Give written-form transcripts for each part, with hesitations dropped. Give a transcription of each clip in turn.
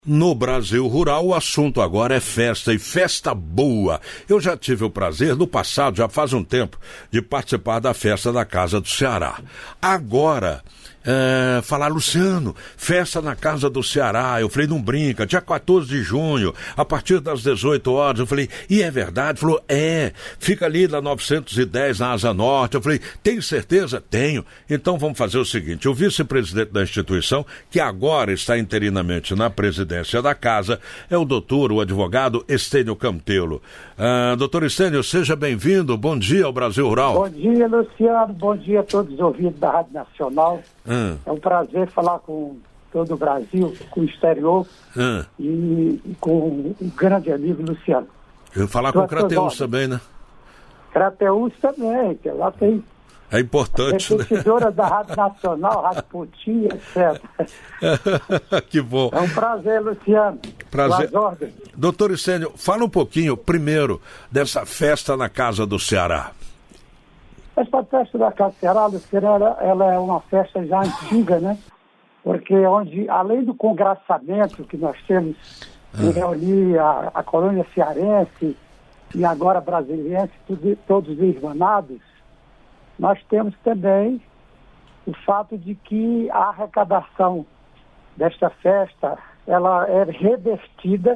No Brasil Rural, o assunto agora é festa, e festa boa. Eu já tive o prazer, no passado, já faz um tempo, de participar da festa da Casa do Ceará. Agora, falar, Luciano, festa na Casa do Ceará. Eu falei, não brinca, dia 14 de junho, a partir das 18 horas. Eu falei, e é verdade? Falou, fica ali na 910, na Asa Norte. Eu falei, tem certeza? Tenho. Então vamos fazer o seguinte, o vice-presidente da instituição, que agora está interinamente na presidência da casa, é o doutor, o advogado Estênio Campelo. Doutor Estênio, seja bem-vindo, bom dia ao Brasil Rural. Bom dia, Luciano, bom dia a todos os ouvintes da Rádio Nacional. É um prazer falar com todo o Brasil, com o exterior e com o grande amigo Luciano. Eu falar com o Crateus também, né? Crateus também, que lá tem... É importante, repetidora da Rádio Nacional, Rádio Putinha, etc. Que bom. É um prazer, Luciano. Prazer. As ordens. Doutor Estênio, fala um pouquinho, primeiro, dessa festa na Casa do Ceará. Essa festa da Casa do Ceará, Luciano, ela é uma festa já antiga, né? Porque onde, além do congraçamento que nós temos de reunir a colônia cearense e agora brasiliense, todos irmanados, nós temos também o fato de que a arrecadação desta festa, ela é revertida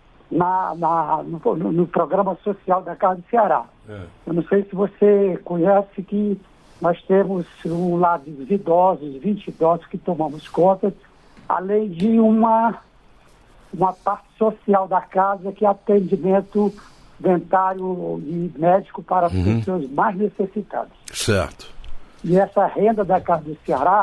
no programa social da Casa do Ceará. Eu não sei se você conhece que nós temos um lado dos idosos, 20 idosos que tomamos conta, além de uma parte social da casa, que é atendimento dentário e médico para as pessoas mais necessitadas. Certo. E essa renda da Casa do Ceará,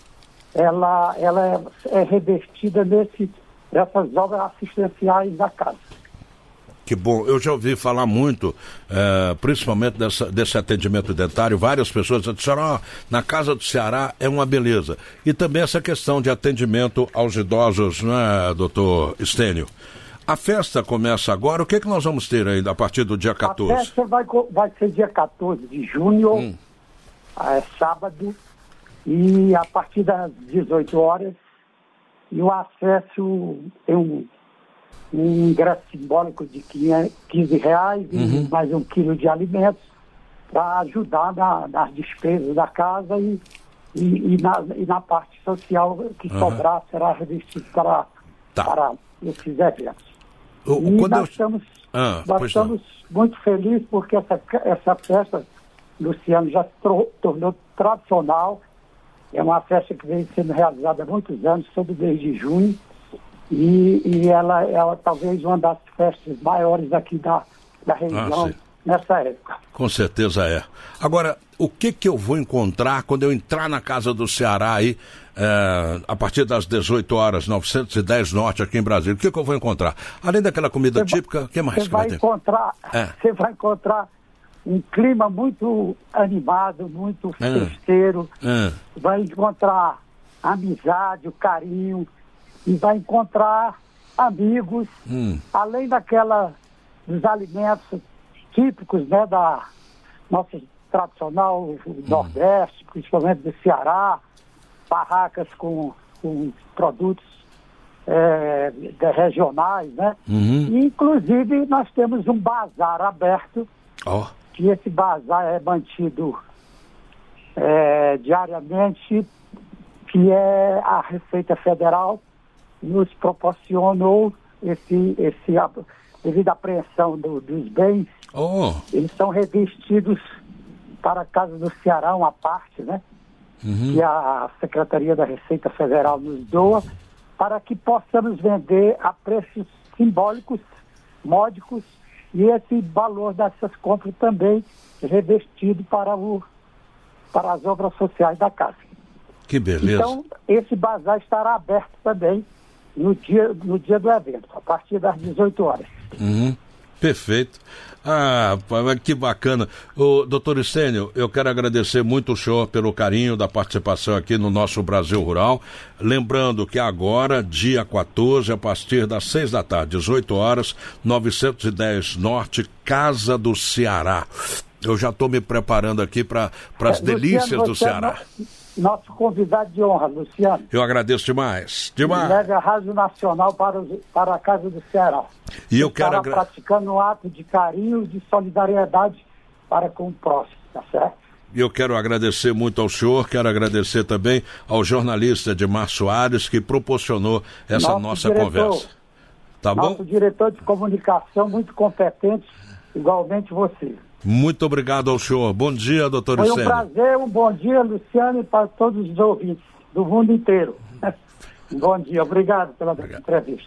ela é revertida nessas obras assistenciais da casa. Que bom, eu já ouvi falar muito, principalmente desse atendimento dentário, várias pessoas disseram, na Casa do Ceará é uma beleza. E também essa questão de atendimento aos idosos, né, doutor Estênio? A festa começa agora, o que nós vamos ter ainda a partir do dia 14? A festa vai ser dia 14 de junho, sábado, e a partir das 18 horas, e o acesso tem um ingresso simbólico de R$15 e mais 1 quilo de alimentos para ajudar nas despesas da casa e na parte social que sobrar será revestido para esses eventos. Nós estamos muito felizes porque essa festa, Luciano, já se tornou tradicional. É uma festa que vem sendo realizada há muitos anos, todo mês de junho, e ela é talvez uma das festas maiores aqui da região nessa época. Com certeza é. Agora, o que eu vou encontrar quando eu entrar na Casa do Ceará aí, a partir das 18 horas, 910 Norte, aqui em Brasília? O que eu vou encontrar? Além daquela comida típica, o que mais que vai ter? Você vai encontrar um clima muito animado, muito festeiro. Vai encontrar amizade, o carinho, e vai encontrar amigos, além dos alimentos típicos, né, da nossa tradicional Nordeste, principalmente do Ceará, barracas com produtos regionais, né? E, inclusive, nós temos um bazar aberto, que esse bazar é mantido diariamente, que é a Receita Federal nos proporcionou devido à apreensão dos bens, eles são revestidos para a Casa do Ceará, uma parte, né? Que a Secretaria da Receita Federal nos doa, para que possamos vender a preços simbólicos, módicos, e esse valor dessas compras também revestido para as obras sociais da casa. Que beleza. Então, esse bazar estará aberto também no dia do evento, a partir das 18 horas. Perfeito. Que bacana. Doutor Estênio, eu quero agradecer muito o senhor pelo carinho da participação aqui no nosso Brasil Rural. Lembrando que agora, dia 14, a partir das 6 da tarde, 18 horas, 910 Norte, Casa do Ceará. Eu já estou me preparando aqui para as delícias do Ceará. nosso convidado de honra, Luciano. Eu agradeço demais. Leve a Rádio Nacional para a Casa do Ceará. E eu quero praticando um ato de carinho e de solidariedade para com o próximo, tá certo? Eu quero agradecer muito ao senhor, quero agradecer também ao jornalista Edmar Soares, que proporcionou essa nossa conversa. Tá bom? Nosso diretor de comunicação, muito competente, igualmente você. Muito obrigado ao senhor. Bom dia, doutor Foi Lucênio. um prazer, um bom dia, Luciano, e para todos os ouvintes do mundo inteiro. Bom dia, obrigado pela entrevista.